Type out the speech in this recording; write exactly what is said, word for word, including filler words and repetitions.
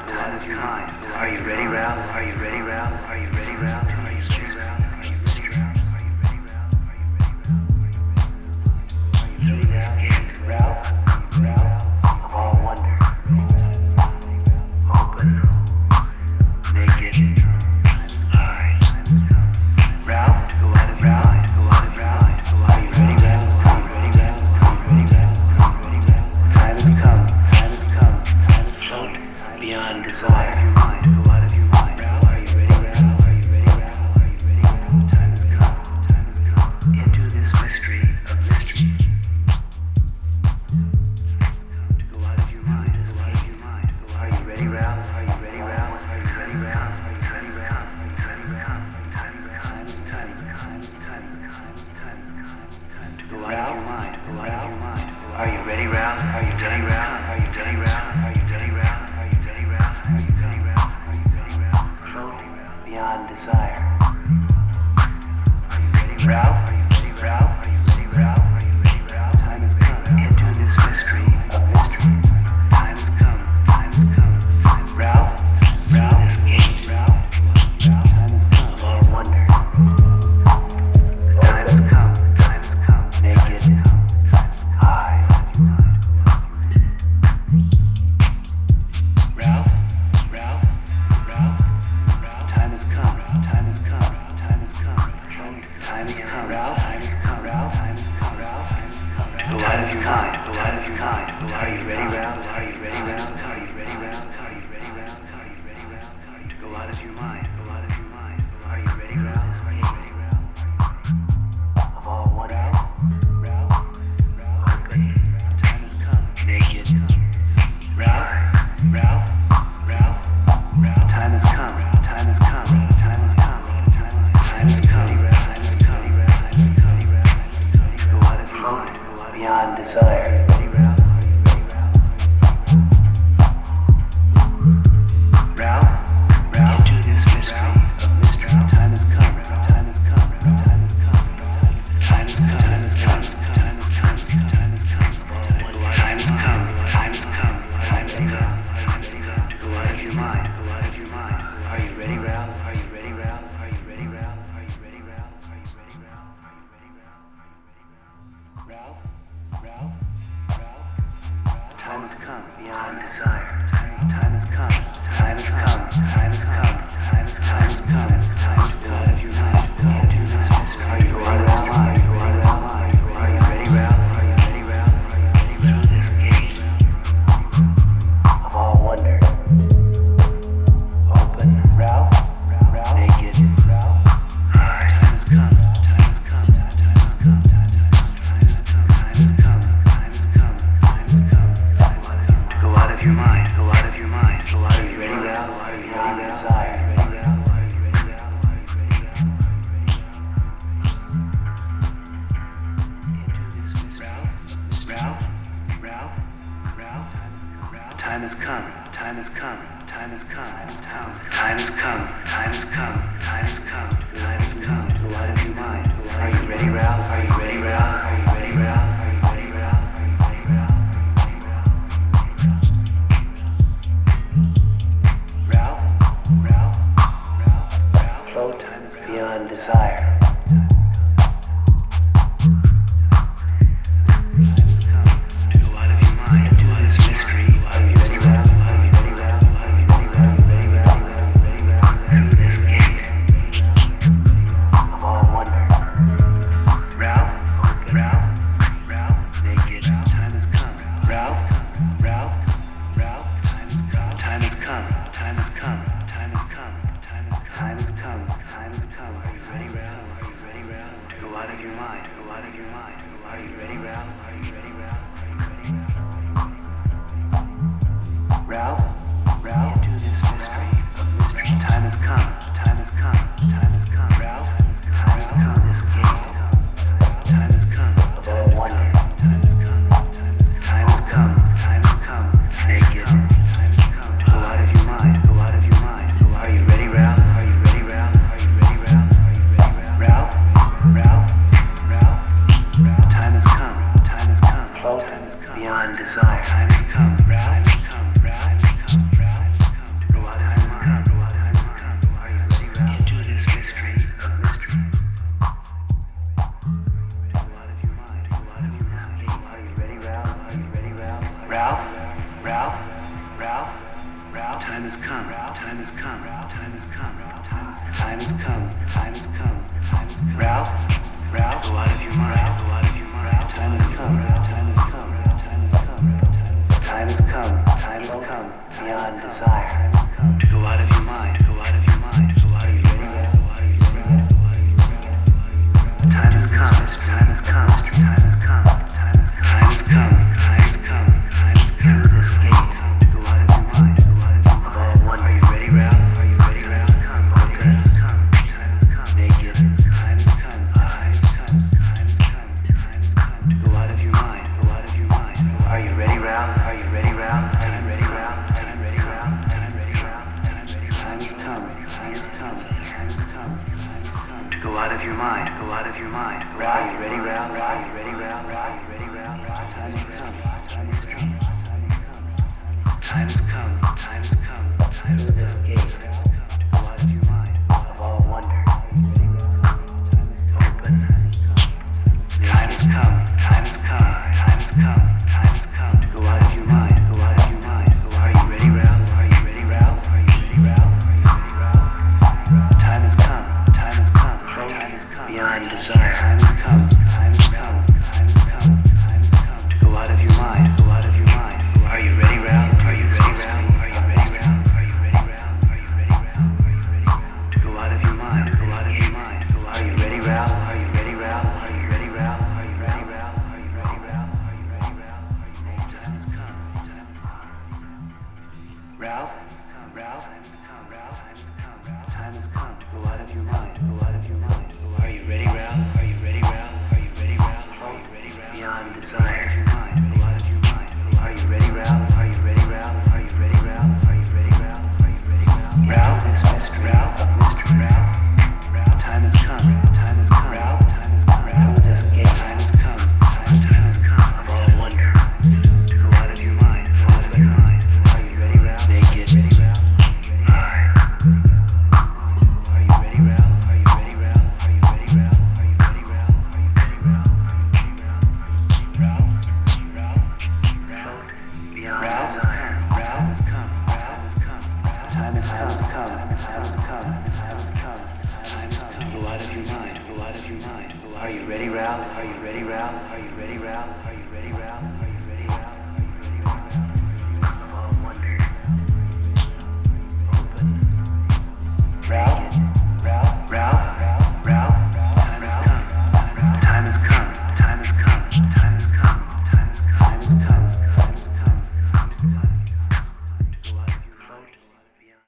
Go out of your mind. Are you ready, Ralph? Are you ready, Ralph? Are you ready, Ralph? Are you ready, Ralph? Are you ready, Ralph? Are you ready, Ralph? Ralph? Ralph? Of all wonder. Open. Naked. High. Ralph? Go out of your mind. Go out of your mind. Are you ready, Ralph? Are you ready, Ralph? Are you ready, Ralph? Are you ready, Ralph? Time has come. Time has come. Time has float beyond desire. Go out of your mind. Go out of your mind. Are you ready, Ralph? Are you ready, Ralph? Are you ready, Ralph? Time has come. Time has come. Into this mystery of mystery. To go out of your mind. Go out of your mind. Are you ready, Ralph? Are you ready, Ralph? Are you ready, Ralph? Are you ready, Ralph? Are you ready, Ralph? Time is time. Time is time. Time is time. Time is time. Time to go out of your mind. Go out of your mind. Are you ready, Ralph? Are you ready, Ralph? Are you ready, Ralph? Are you ready, Ralph? Are you ready, Ralph? Are you ready, Ralph? Are you ready, Ralph? Floating beyond desire. Are you ready, Ralph? Are you ready, Ralph? Are you ready, Ralph? Are you ready, Ralph? Time has come into this mystery of mystery. Time has come. Time has come. Ralph? Ralph? This gate. Ralph? Ralph? Time has come. All wonder. Time has come. Time has come. Naked. High. Ralph? Ralph? Ralph? Ralph? Time has come. Time has come. Time has come. Time has come. Ralph? Time has come. Ralph? Time has come. Ralph? Time has come. To go out of your mind. Go out of your mind. Are you ready, Ralph? Are you ready, Ralph? Are you ready, Ralph? Are you ready, Ralph? Are you ready, Ralph? To go out of your mind. Go out of your mind. Are you ready, Ralph? Are you ready, Ralph? Of all wonder. Ralph? Ralph? Ralph? Open. Time has come. Naked. Ralph? Ralph? Ralph? Ralph? Time has come. Time has come. Time has come. Time has come. Time has come. Time has come. Go out of your mind. Beyond desire. Ready, Ralph? Ralph? Ralph? Into this mystery of mystery. Time has come. Time has come. Time has come. Time has come. Time has come. Time has come. Time has come. Time has come. Time has come. Time has come. To go out of your mind. Go out of your mind. Are you ready, Ralph? Are you ready, Ralph? Are you ready, Ralph? Are you ready, Ralph? Are you ready, Ralph? Are you ready, Ralph? Ralph? Ralph? Ralph? Time has come beyond desire. Time has come. Time has come. Time has come. Time has time has come. Time to go out of your mind. Into this mystery. Are you ready, Ralph? Are you ready, Ralph? Are you ready, Ralph? Are you ready, Ralph? Are you ready, Ralph? Through this gate of all wonder. Open. Ralph? Ralph? Naked. Ralph? High. Time has come. Time has come. Time has come. Time has come. Time has come. Time has come. Time has come. Time has come. To go out of your mind. Go out of your mind. Go out of your ready, Ralph? Are you ready, Ralph? Are you ready, Ralph? Are you ready, Ralph? Are you ready, Ralph? Into this mystery. Ralph? Ralph? Ralph? Ralph? Time has come. Time has come. Time has come. Time has come. Time has come. Time has come. Time has come. To go out of your mind. Are you ready, Ralph? Are you ready, Ralph? Are you ready, Ralph? Are you ready, Ralph? Are you ready, Ralph? Ralph? Ralph? Ralph? Ralph? Flow time is beyond desire. Ralph? Ralph? Ralph? Time has come. Time has come. Time has come. Time has come. Time has come. Time has come. Ralph. Ralph. Go out of your mind. Go out of your mind. Time has come. Time has come. Time has come. Time has come. Time has come. Beyond desire. To go out of your mind. Go out of your mind. Go out of your mind. Time has come. Time has come. Time has come. Time has come. Time has come. Time has come. Through this gate. To go out of your mind. Go out of your mind. Of all wonder. Are you ready, Ralph? Are you ready, Ralph? Come. Okay. Time has come. Time has come. Naked. Time has come. Time has come. Time has come. Time has come. To go out of your mind. Go out of your mind. Are you ready, Ralph? Are you ready, Ralph? Are you ready, Ralph? Are you ready, Ralph? Time ready, Ralph? Time has come. Time has come. Time has come. Time has come. To go out of your mind. Go out of your mind. Are you ready, Ralph? Are you ready, Ralph? Are you ready, Ralph? Time has come. Time has come. Time has come. Time has come. Time has come. This gate. To go out of your mind. Of all wonder. Open. Time has come. Time has come. Time has come. Time has come. To go out of your mind. Go out of your mind. Are you ready, Ralph? Are you ready, Ralph? Are you ready, Ralph? Are you ready, Ralph? Time has come. Time has come. Time has come. Beyond desire. Time has come. Time has come. Time has come. Time has come. To go out of your mind. Go out of your mind. Are you ready, Ralph? Are you ready, Ralph? Are you ready, Ralph? Are you ready, Ralph? Are you ready, Ralph? Are you ready, Ralph? To go out of your mind. Go out of your mind. Are you ready, Ralph? Are you ready, Ralph? Are you ready, Ralph? Are you ready, Ralph? Are you ready, Ralph? Are you ready, Ralph? Time has come. Time has come. Ralph? Ralph? Time has come. Ralph? Time has come. Time has come. To go out of your mind. Go out of your mind. Are you ready, Ralph? Are you ready, Ralph? Are you ready, Ralph? Are you ready, Ralph? Beyond desire. Go out of your mind. Are you ready, Ralph? Are you ready, Ralph? Are you ready, Ralph? Are you ready, Ralph? Are you ready, Ralph? Ralph is mystery. Ralph of mystery. Ralph. Ralph. Time has come. Time has come. Ralph. Time has come. Ralph. Through this gate. Time has come. Time has come. Of all wonder. To go out of your mind. Go out of your mind. Are you ready, Ralph? Naked. Ready, Ralph? Aye. Are you ready, Ralph? Are you ready, Ralph? Are you ready, Ralph? Are you ready, Ralph? Are you ready, Ralph? Ralph? Ralph? Ralph? Beyond desire. Ralph has come. Ralph has come. Time has come. Time has come. Time has come. Time has come. To go out of your mind. Go out of your mind. Are you ready, Ralph? Are you ready, Ralph? Are you ready, Ralph? Are you ready, Ralph?